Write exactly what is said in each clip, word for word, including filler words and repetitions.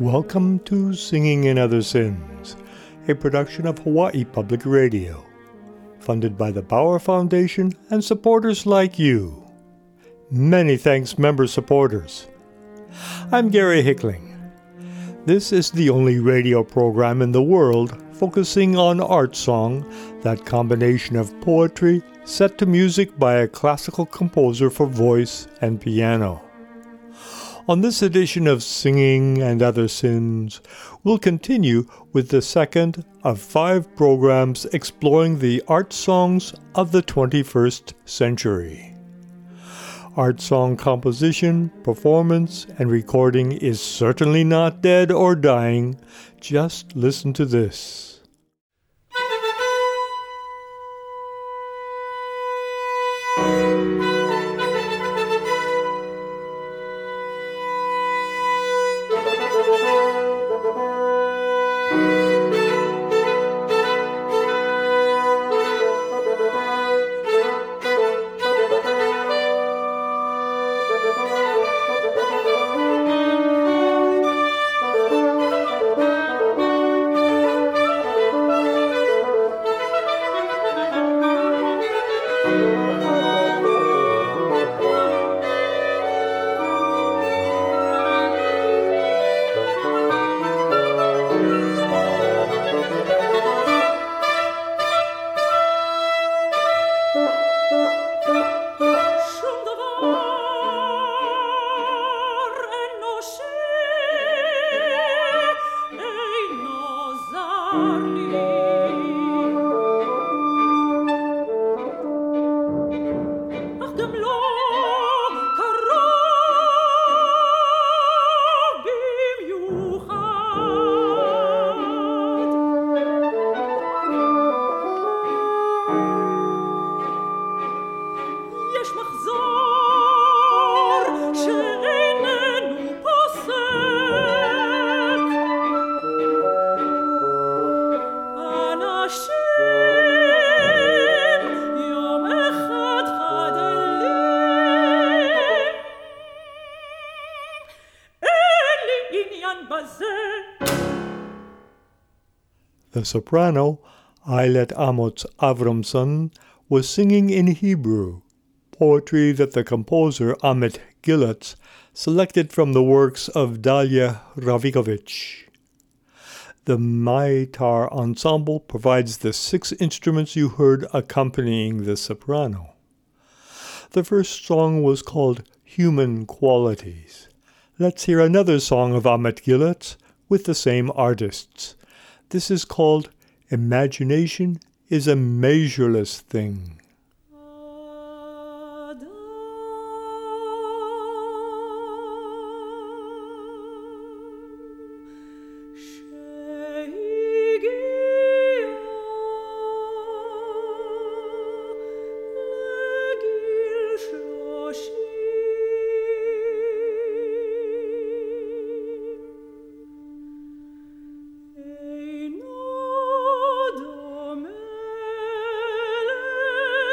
Welcome to Singing in Other Sins, a production of Hawaii Public Radio, funded by the Bauer Foundation and supporters like you. Many thanks, member supporters. I'm Gary Hickling. This is the only radio program in the world focusing on art song, that combination of poetry set to music by a classical composer for voice and piano. On this edition of Singing and Other Sins, we'll continue with the second of five programs exploring the art songs of the twenty-first century. Art song composition, performance, and recording is certainly not dead or dying. Just listen to this. The soprano, Ayelet Amos Avramson, was singing in Hebrew, poetry that the composer Amit Gilutz selected from the works of Dalia Ravikovich. The Maitar Ensemble provides the six instruments you heard accompanying the soprano. The first song was called Human Qualities. Let's hear another song of Amit Gilutz with the same artists. This is called Imagination is a Measureless Thing. Amen.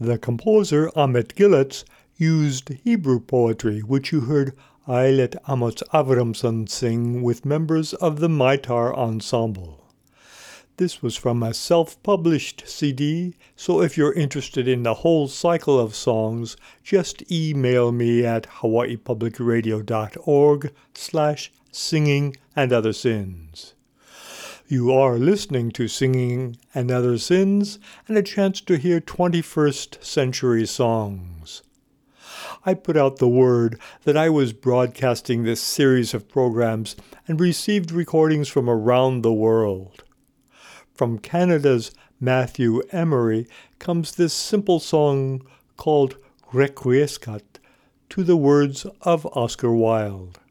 The composer Amit Gilletz used Hebrew poetry, which you heard Ailet Amos Avramson sing with members of the Maitar Ensemble. This was from a self-published C D, so if you're interested in the whole cycle of songs, just email me at hawaii public radio dot org slash singing and other sins. You are listening to Singing and Other Sins and a chance to hear twenty-first century songs. I put out the word that I was broadcasting this series of programs and received recordings from around the world. From Canada's Matthew Emery comes this simple song called Requiescat to the words of Oscar Wilde.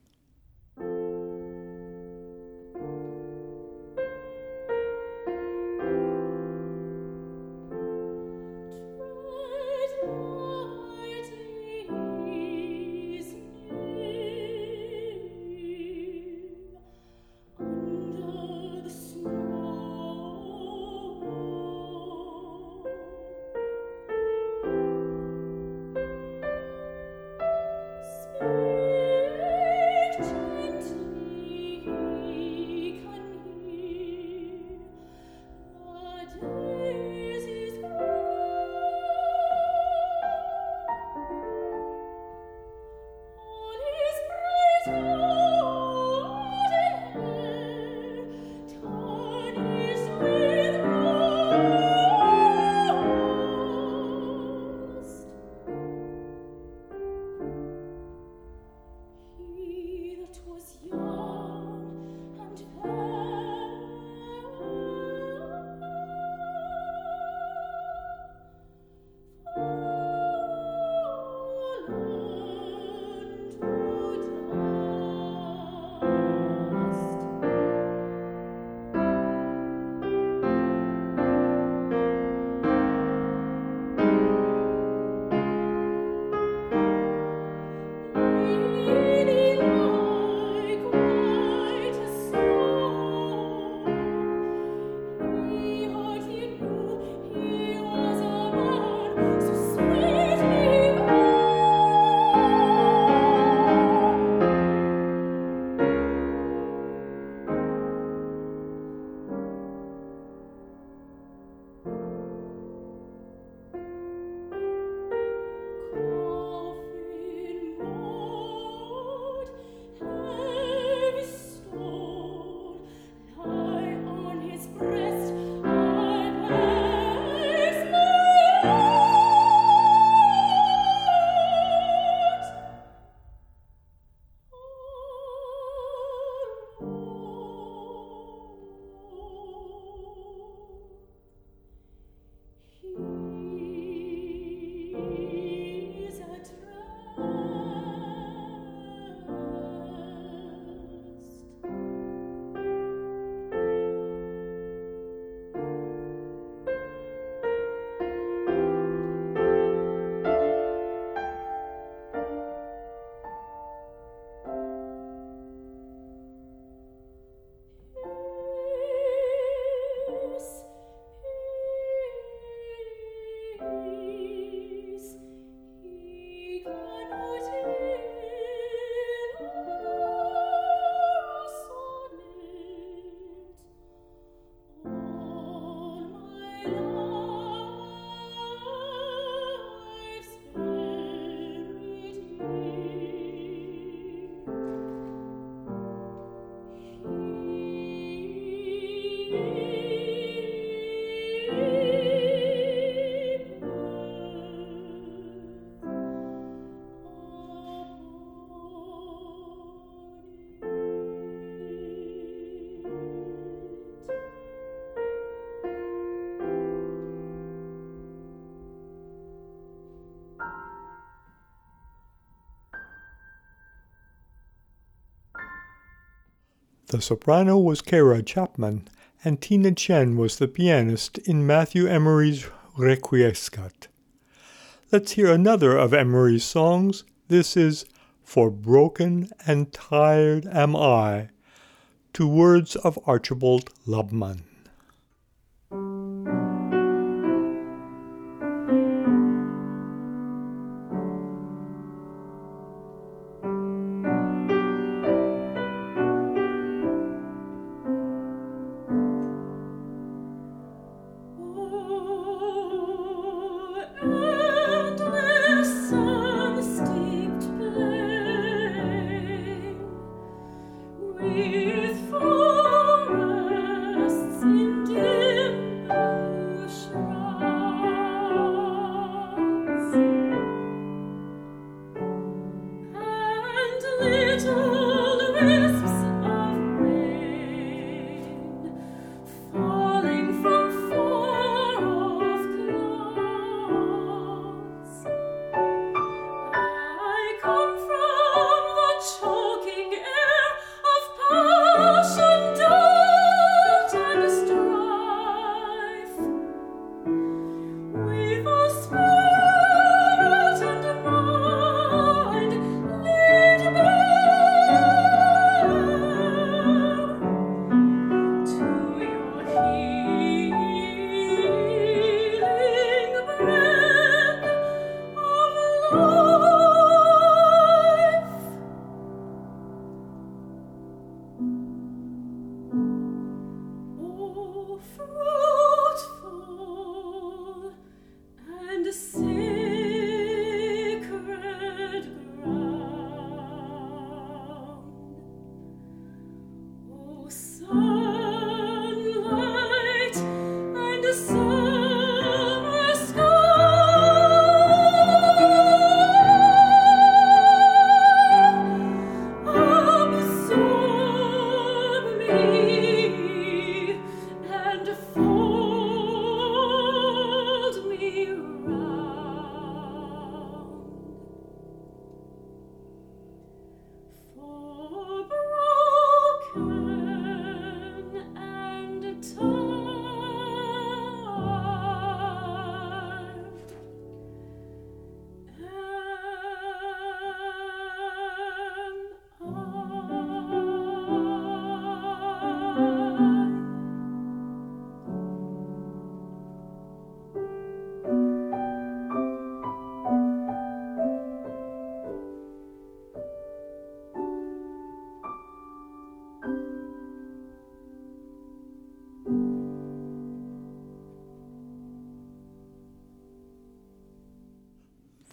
The soprano was Kara Chapman, and Tina Chen was the pianist in Matthew Emery's Requiescat. Let's hear another of Emery's songs. This is For Broken and Tired Am I, to words of Archibald Lubman.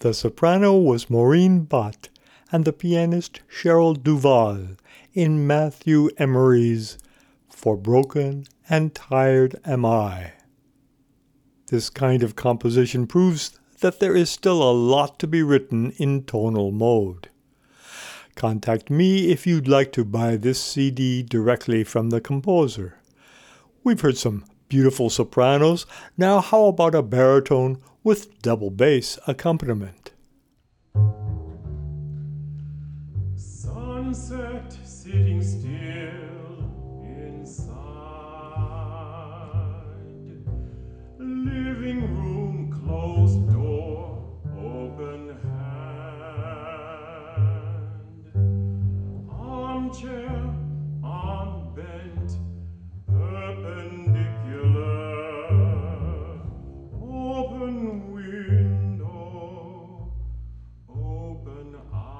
The soprano was Maureen Bott, and the pianist Cheryl Duval in Matthew Emery's For Broken and Tired Am I. This kind of composition proves that there is still a lot to be written in tonal mode. Contact me if you'd like to buy this C D directly from the composer. We've heard some beautiful sopranos. Now how about a baritone with double bass accompaniment? Sunset sitting still inside, living room closed door, open hand, armchair unbent, perpendicular, open window, open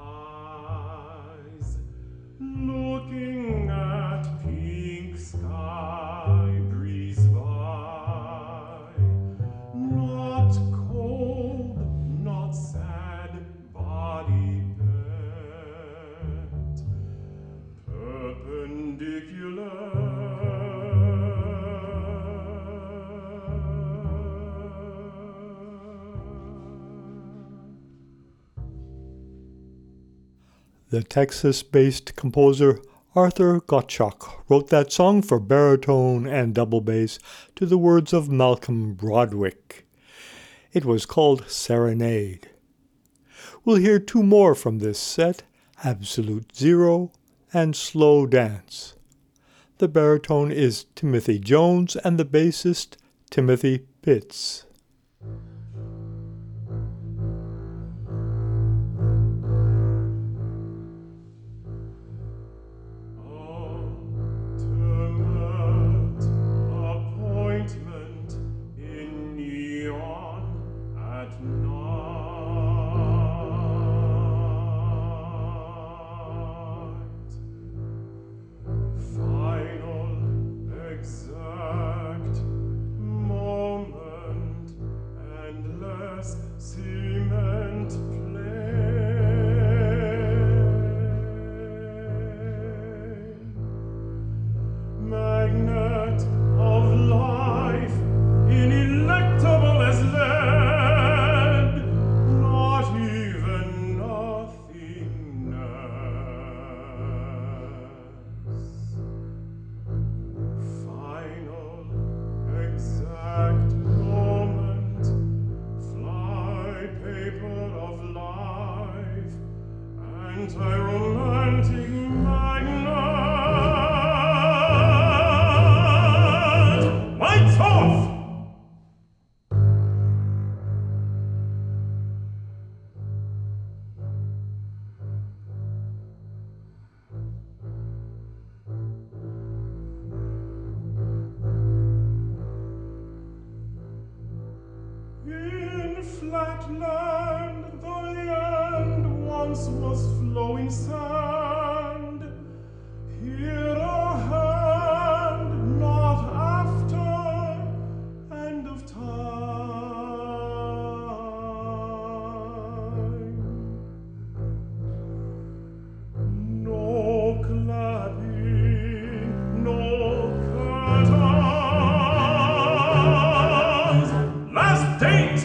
eyes, looking at pink sky breeze by, not cold, not sad, body bent, perpendicular. The Texas-based composer Arthur Gottschalk wrote that song for baritone and double bass to the words of Malcolm Broderick. It was called Serenade. We'll hear two more from this set, Absolute Zero and Slow Dance. The baritone is Timothy Jones and the bassist Timothy Pitts. Flatland, the land once was flowing sand. Here a hand, not after end of time. No clapping, no curtains. Last date.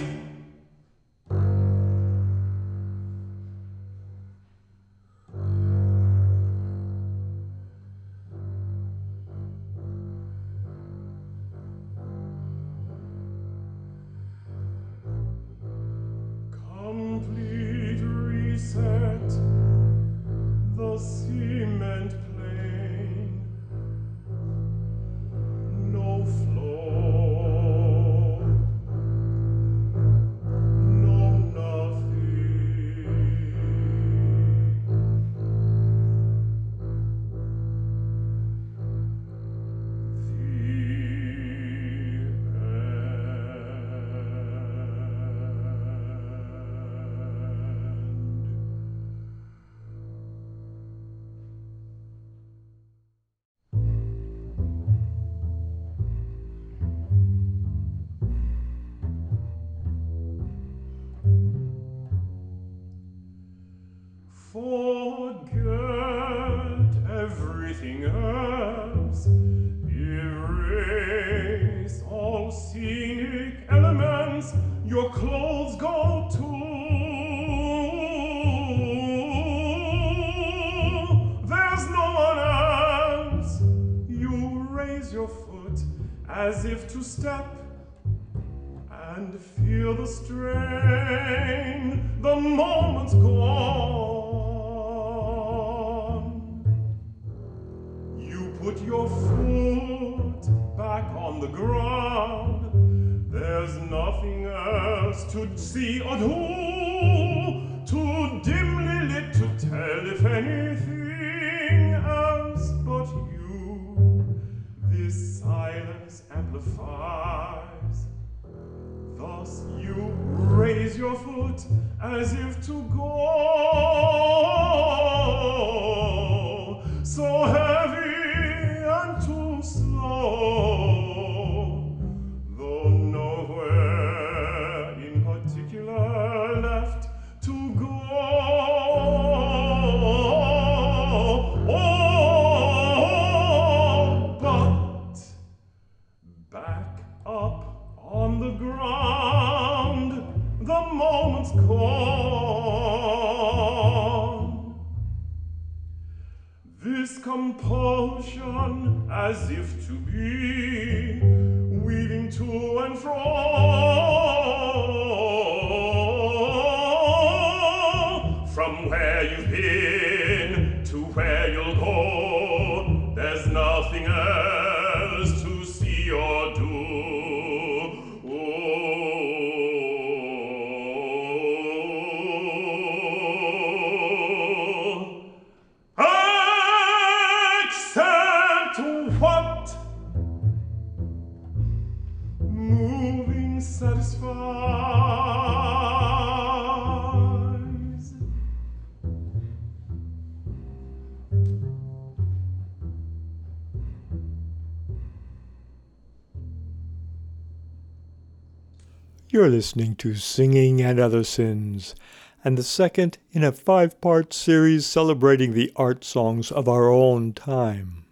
Complete reset, the cement plane, no floor, no nothing. The as if to step and feel the strain. The moment's gone. You put your foot back on the ground. There's nothing else to see or do, too dimly lit to tell if anything else but you. This silence amplifies. Thus you raise your foot as if to go, so heavy and too slow, though nowhere in particular left to go. Oh, but back up on the ground, the moment's gone. This compulsion, as if to be weaving to and fro, from where you've been to where you'll go, there's nothing else to see or do. Satisfies. You're listening to Singing and Other Sins, and the second in a five-part series celebrating the art songs of our own time.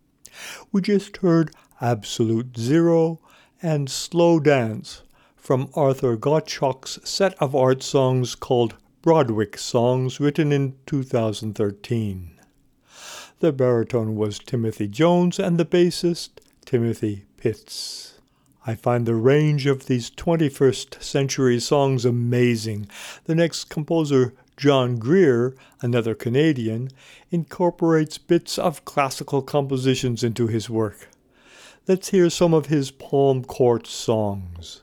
We just heard Absolute Zero and Slow Dance from Arthur Gottschalk's set of art songs called Broadwick Songs, written in two thousand thirteen. The baritone was Timothy Jones and the bassist Timothy Pitts. I find the range of these twenty-first century songs amazing. The next composer, John Greer, another Canadian, incorporates bits of classical compositions into his work. Let's hear some of his Palm Court songs.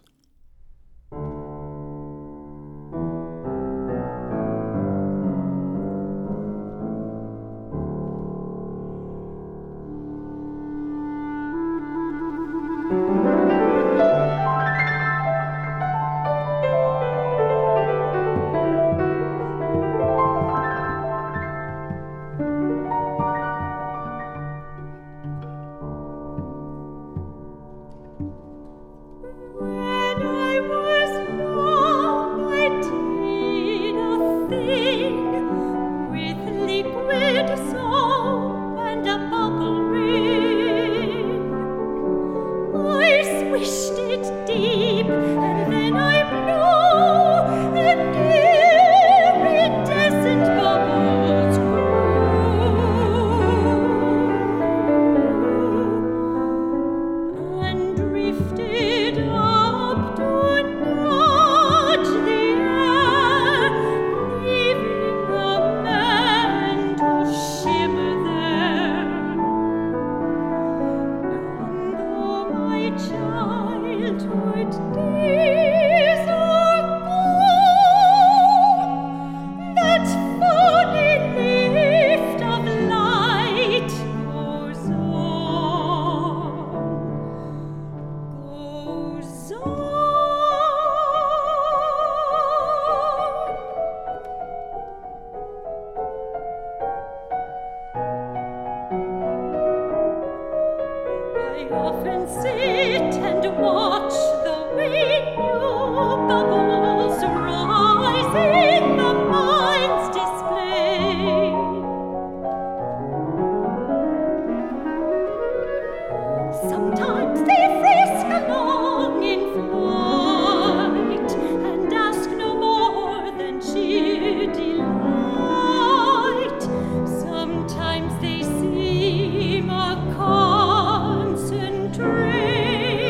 Sometimes they seem a concentrate.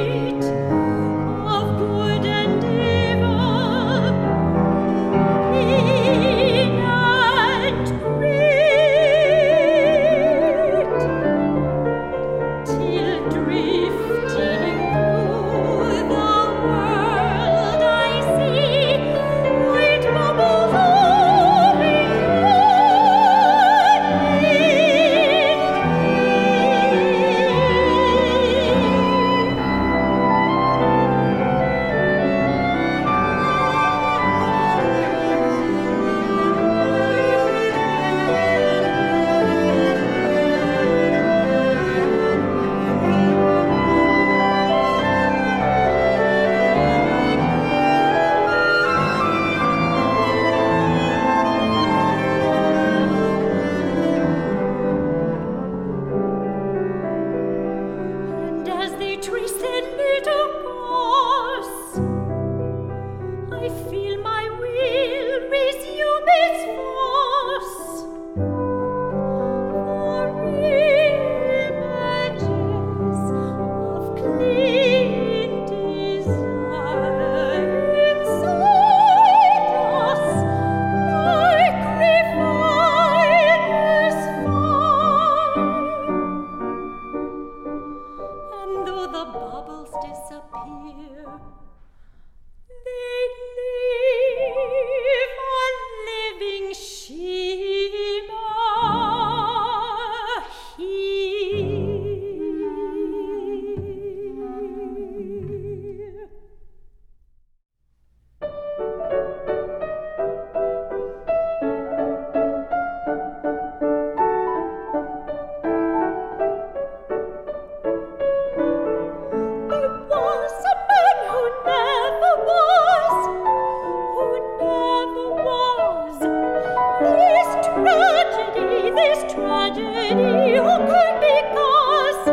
tragedy occurred because,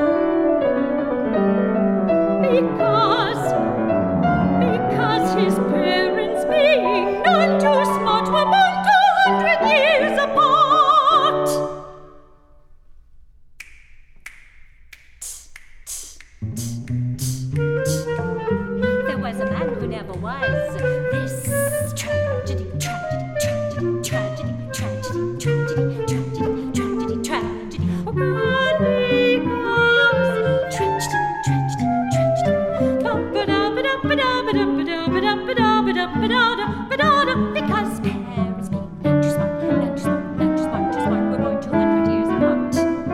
because, because his parents, being none too smart, were born two hundred years apart. There was a man who never was. This tragedy, tragedy, tragedy, tragedy, tragedy, tragedy, tragedy, tragedy, tragedy. Oh, because tragedy, tragedy, tragedy. Ba-ba-da-ba-da-ba-da-ba-da-ba-da-ba-da-ba-da-ba-da-ba-da-ba-da. Because parents being not too smart, not too smart, not too smart, too smart, were born two hundred years apart.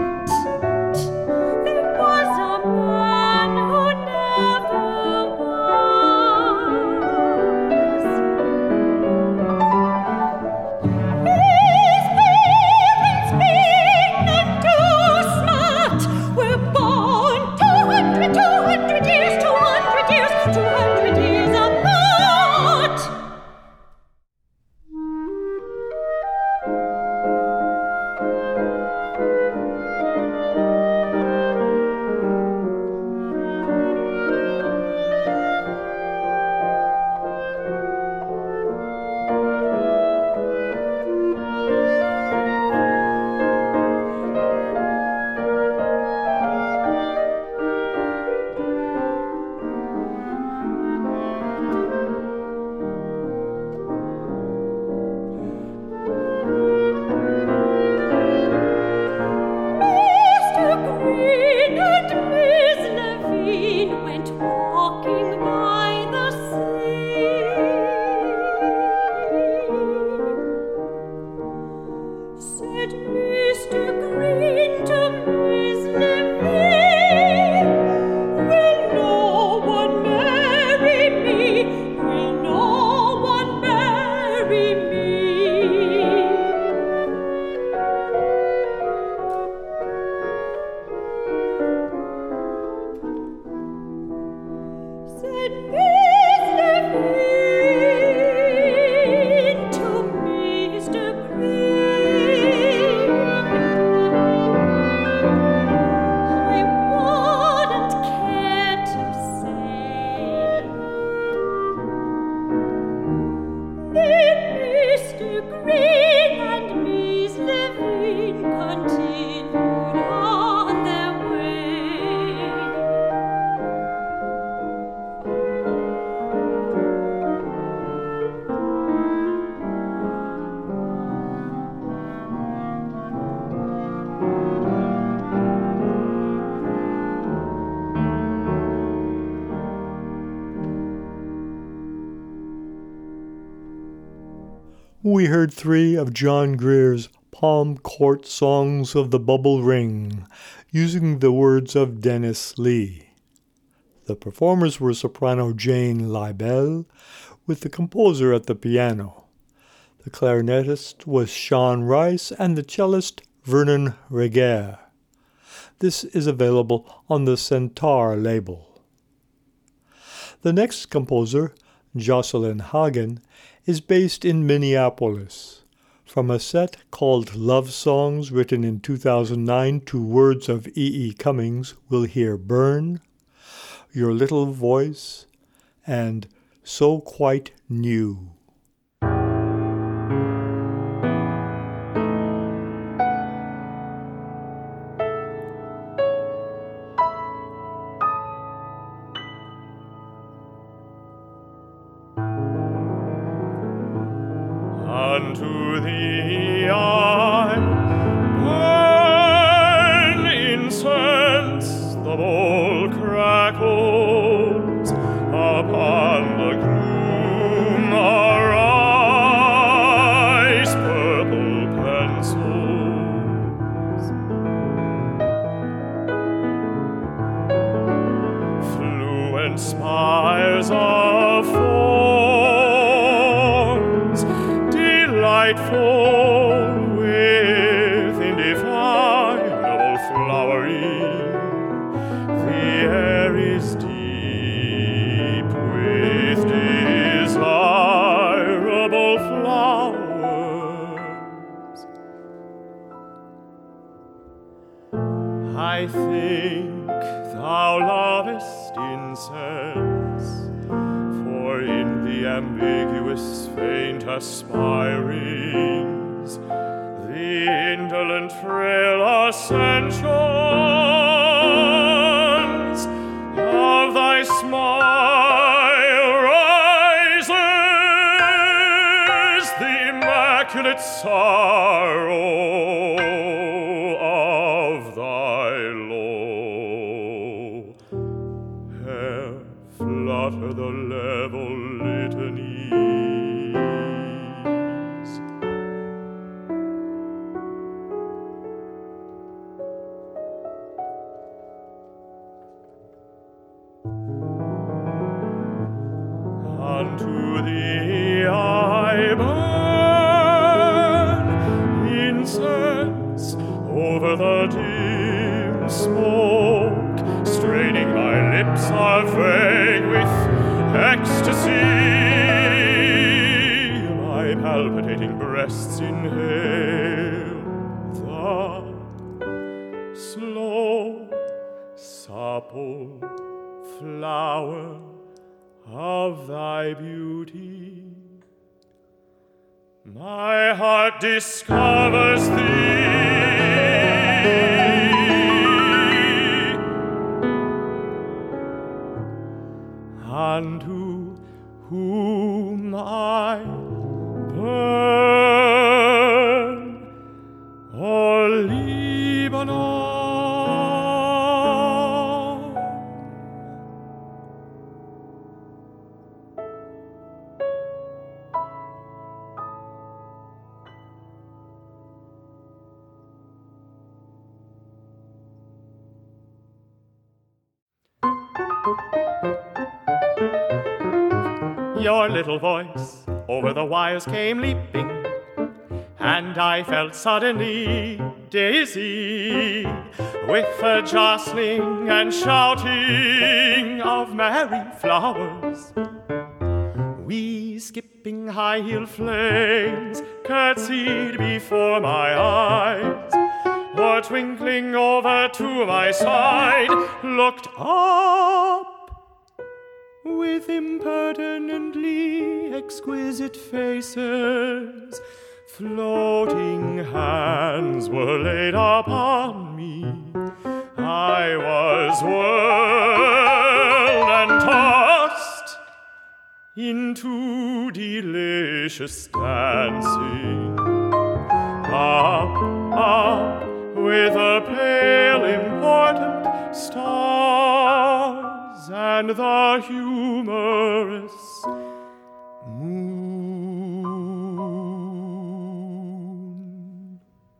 There was a man who never was. His parents, being none too smart, were born two hundred, two hundred years, two hundred years, two hundred years apart. Mister Green and Miss Levine went walking by the sea. Said Mister Green to Miss Levine, "Will no one marry me? Will no one marry me?" Said Miss Levine to Mister Green, "I wouldn't care to say." Then Mister Green and Miss Levine continued on their way. We heard three of John Grier's Palm Court Songs of the Bubble Ring, using the words of Dennis Lee. The performers were soprano Jane Leibel, with the composer at the piano. The clarinetist was Sean Rice and the cellist Vernon Reger. This is available on the Centaur label. The next composer, Jocelyn Hagen, is based in Minneapolis. From a set called Love Songs, written in two thousand nine to words of E E. Cummings, we'll hear Burn, Your Little Voice, and So Quite New. Unto thee I burn incense, the bowl crackles upon the gloom, arise purple pencils, fluent spires of forms, delightful with indefinable flowering. The air is deep with desirable flowers. I think thou lovest incense, for in the ambiguous faint aspirings, the indolent frail ascensions of thy smile rises the immaculate sorrow of thy low hair. Flutter the level litanies. Unto thee I burn incense over the dim smoke, straining my lips are vague with ecstasy, my palpitating breasts inhale the slow, supple flower of thy beauty. My heart discovers thee, unto whom I burn, O Lebanon. Your little voice over the wires came leaping, and I felt suddenly dizzy with the jostling and shouting of merry flowers. We skipping high-heeled flames curtsied before my eyes, were twinkling over to my side, looked up with impertinently exquisite faces. Floating hands were laid upon me. I was whirled and tossed into delicious dancing. Up, up with a pale, important stars and the humorous moon.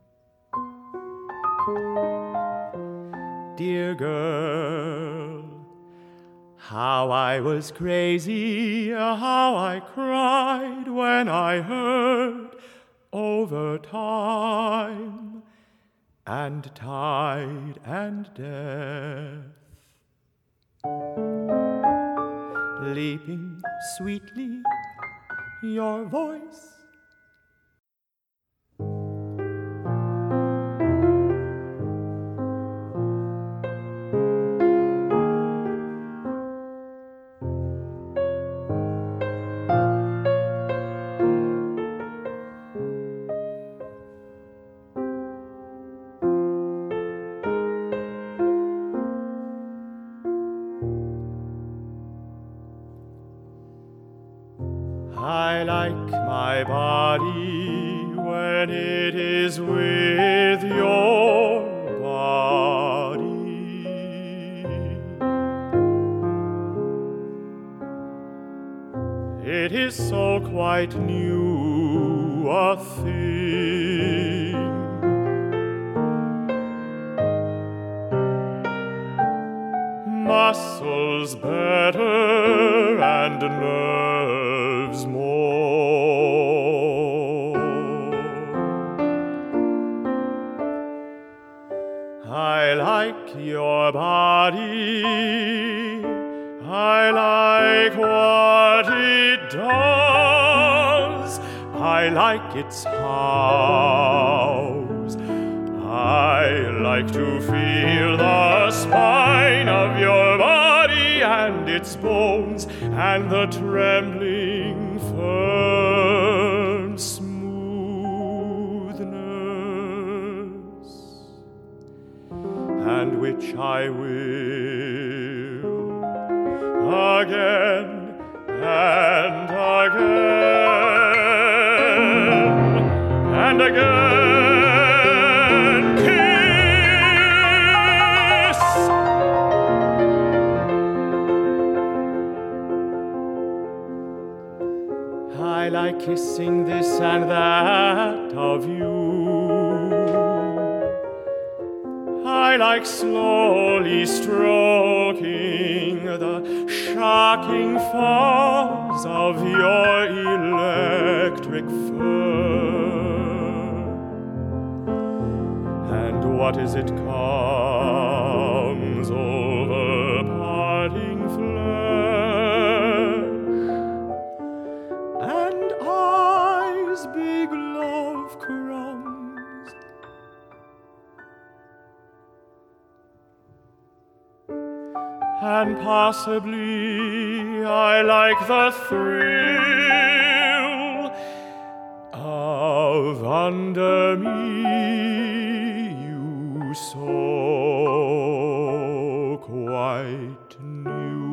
Dear girl, how I was crazy, how I cried when I heard over time and tide and death, leaping sweetly your voice. I like my body when it is with your body. It is so quite new a thing. Muscles better and nerves more. I like your body, I like what it does, I like its hows, I like like to feel the spine of your body and its bones, and the trembling firm smoothness, and which I will again and again and again kiss. I like kissing this and that of you. I like slowly stroking the shocking falls of your electric fur. And what is it comes over parting flesh, and eyes big love crumbs, and possibly I like the thrill of under me you so quite new.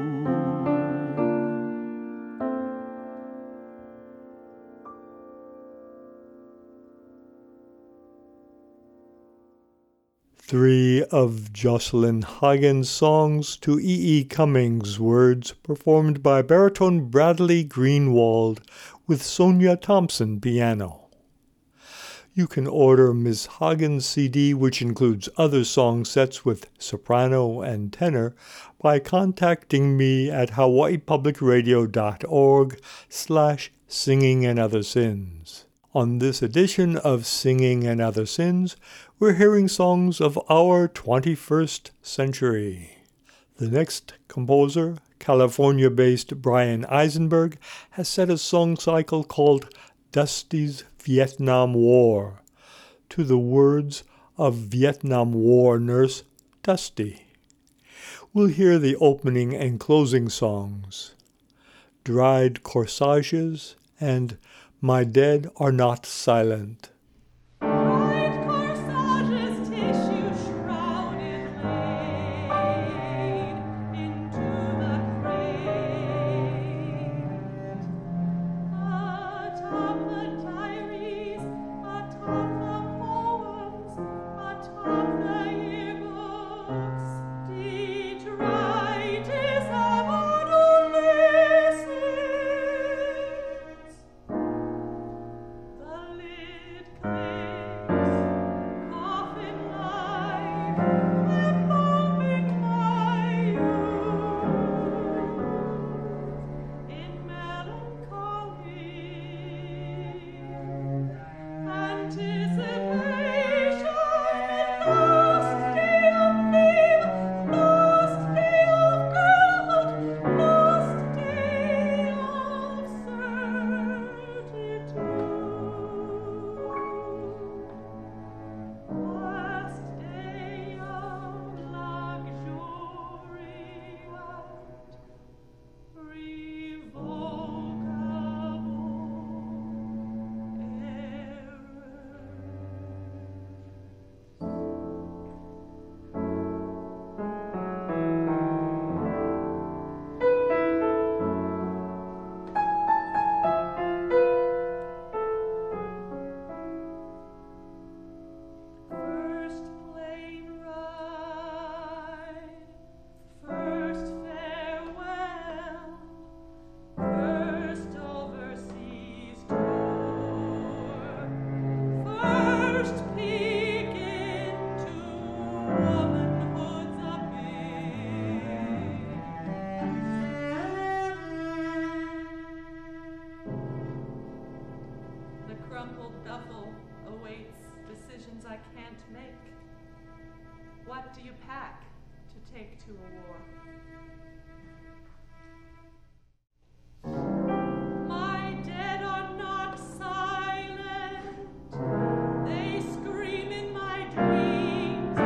Three of Jocelyn Hagen's songs to E E. Cummings' words, performed by baritone Bradley Greenwald with Sonia Thompson piano. You can order Miss Hagen's C D, which includes other song sets with soprano and tenor, by contacting me at hawaiipublicradio.org slash singing and other sins. On this edition of Singing and Other Sins, we're hearing songs of our twenty-first century. The next composer, California-based Brian Eisenberg, has set a song cycle called Dusty's Vietnam War, to the words of Vietnam War nurse Dusty. We'll hear the opening and closing songs, Dried Corsages and My Dead Are Not Silent. Bright corsages, tissue shrouded, laid into the crate. Atop the diaries, atop the poems, atop the yearbooks, detritus of adolescence. The lid clicks, coffin like, embalming my youth in melancholy anticipation. Nostalgia of name, nostalgia of girlhood, nostalgia of certitude. Last day of luxuriant, revocable First plane ride, first farewell, first overseas tour, first peek into womanhood's abyss. The crumpled duffel awaits decisions I can't make. What do you pack to take to a war? My dead are not silent. They scream in my dreams.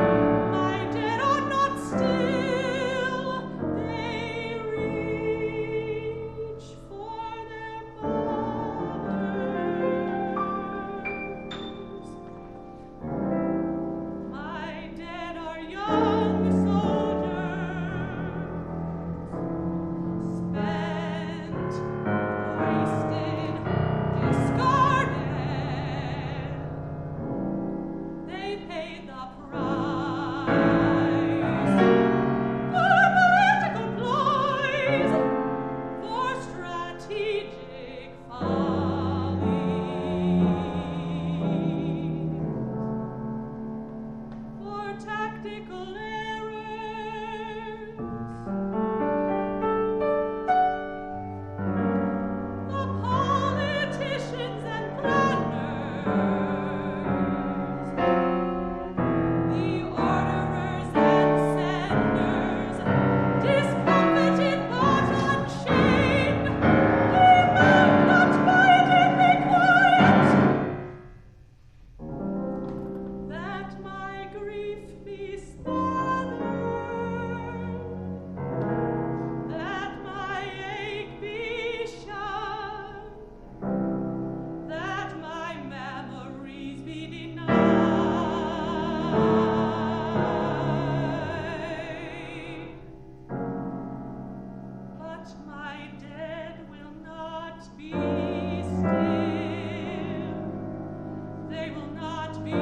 clerical errors. The politicians and planners, the orderers and senders, discomfited but unshamed, demand not quiet be quiet, that my grief be smothered, that my ache be shunned, that my memories be denied. But my dead will not be still. They will not be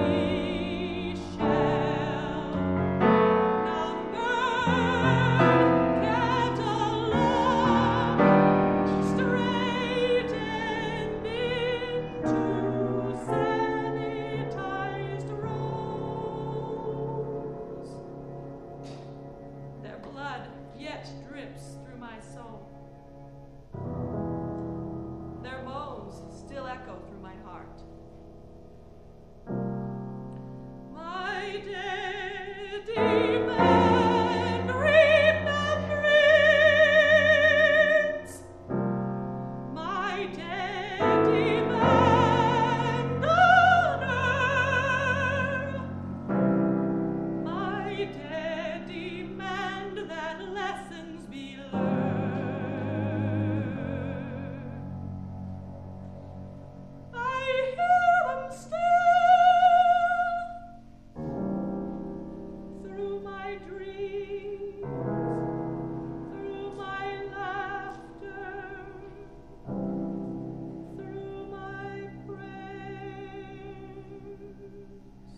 shelled, numbered, cataloged, straightened into sanitized rows. Their blood yet drips through my soul. Their bones still echo through my heart. My dead demand remembrance. My dead demand honor. My dead demand that lessons be learned. I hear them still through my dreams, through my laughter, through my prayers.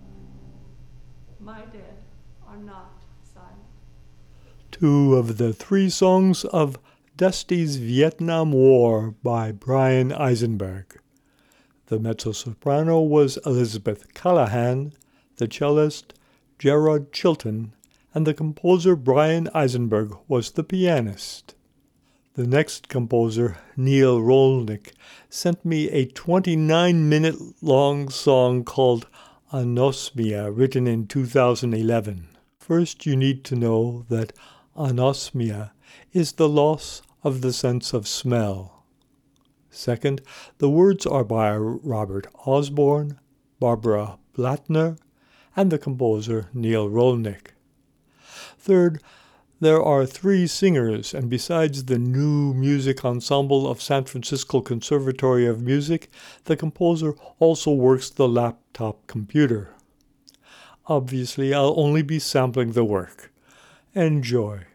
My dead are not silent. Two of the three songs of Dusty's Vietnam War by Brian Eisenberg. The mezzo-soprano was Elizabeth Callahan, the cellist Gerard Chilton, and the composer Brian Eisenberg was the pianist. The next composer, Neil Rolnick, sent me a twenty-nine minute long song called Anosmia, written in two thousand eleven. First, you need to know that anosmia is the loss of the sense of smell. Second, the words are by Robert Osborne, Barbara Blattner, and the composer Neil Rolnick. Third, there are three singers, and besides the new music ensemble of San Francisco Conservatory of Music, the composer also works the laptop computer. Obviously, I'll only be sampling the work. Enjoy.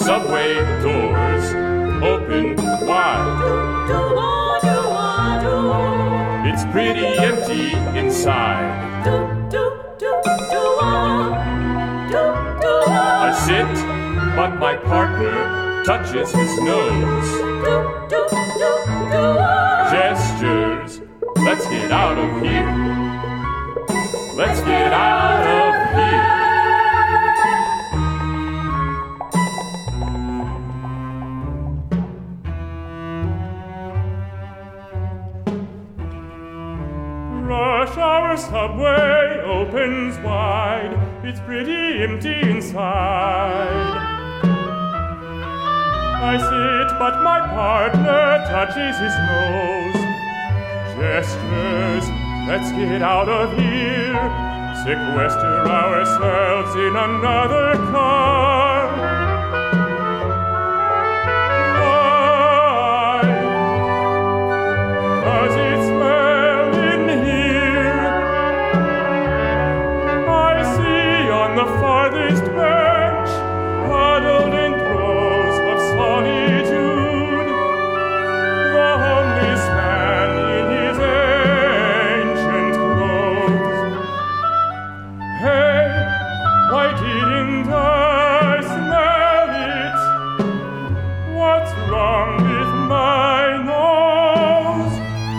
subway doors open wide. It's pretty empty inside. I sit, but my partner touches his nose. Gestures, let's get out of here. Let's get out of here. Rush hour subway opens wide. It's pretty empty inside. I sit, but my partner touches his nose. Gestures, let's get out of here. Sequester ourselves in another car. Why? 'Cause it's well in here. I see on the farthest bench, huddled in throes of solitude, the homeless man in his ancient clothes. Hey, why didn't I smell it? What's wrong with my nose?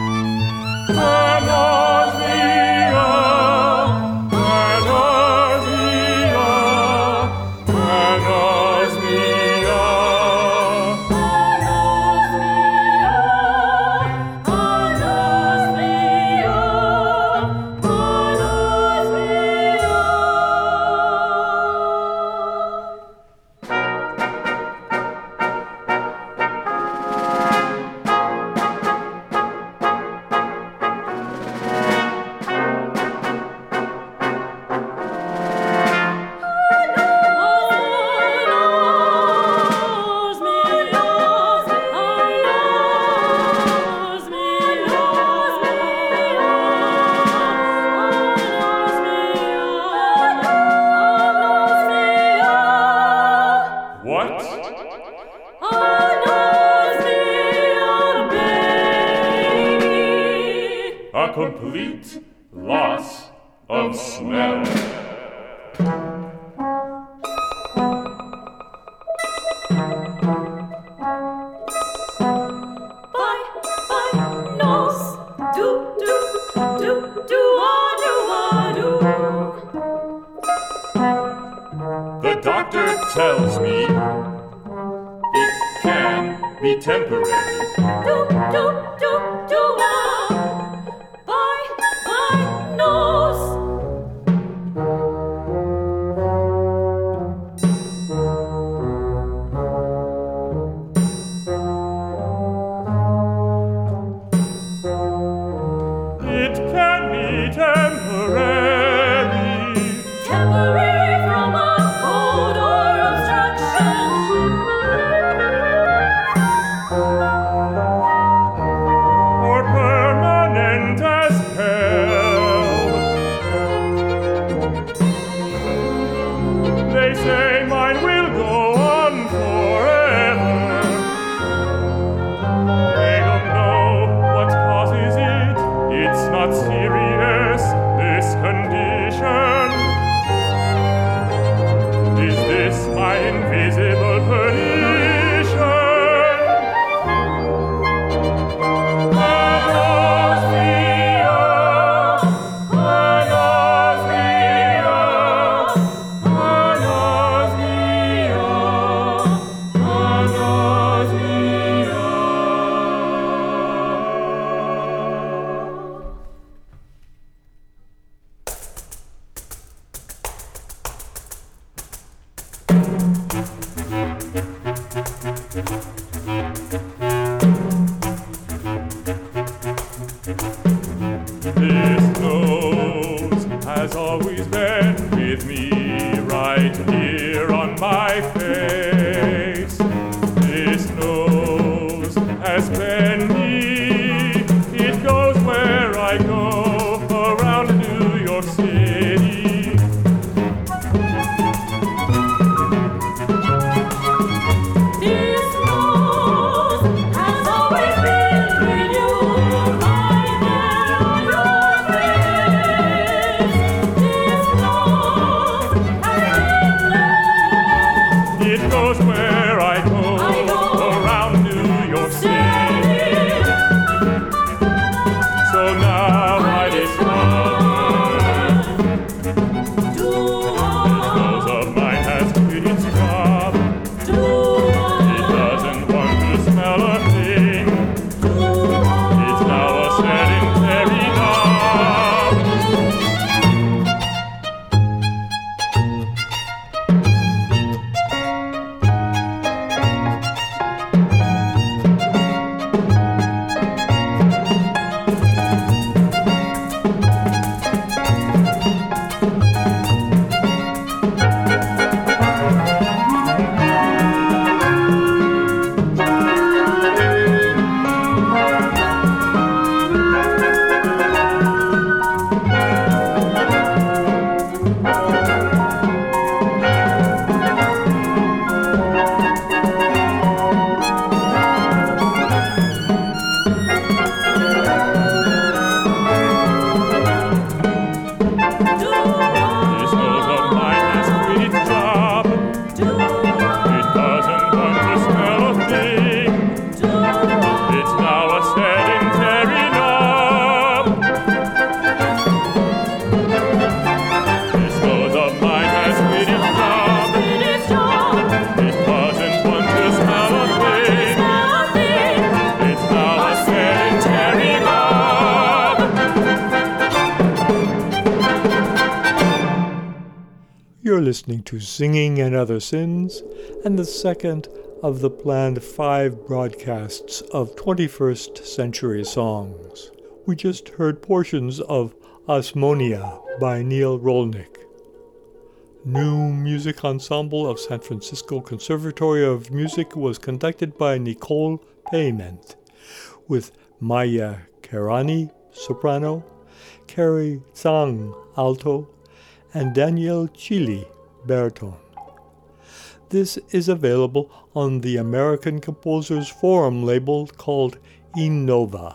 Anosmia, anosmia, anosmia. What? A complete loss of smell. The doctor tells me it can be temporary. It can be temporary. Temporary from a cold or obstruction. You're listening to Singing and Other Sins, and the second of the planned five broadcasts of twenty-first century songs. We just heard portions of Osmonia by Neil Rolnick. New Music Ensemble of San Francisco Conservatory of Music was conducted by Nicole Payment, with Maya Kerani, soprano, Carrie Zhang, alto, and Danielle Chili, baritone. This is available on the American Composers Forum label called Innova.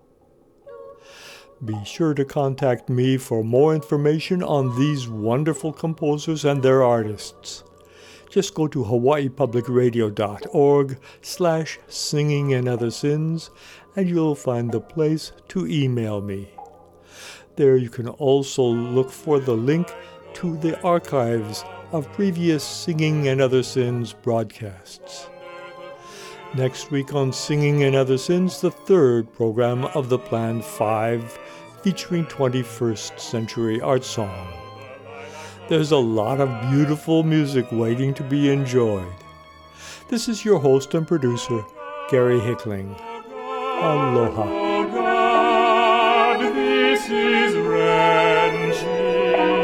Be sure to contact me for more information on these wonderful composers and their artists. Just go to hawaiipublicradio.org slash singing and other sins, and you'll find the place to email me. There you can also look for the link to the archives of previous Singing and Other Sins broadcasts. Next week on Singing and Other Sins, the third program of the planned five, featuring twenty-first century art song. There's a lot of beautiful music waiting to be enjoyed. This is your host and producer, Gary Hickling. Aloha. Oh God, this is wrenching.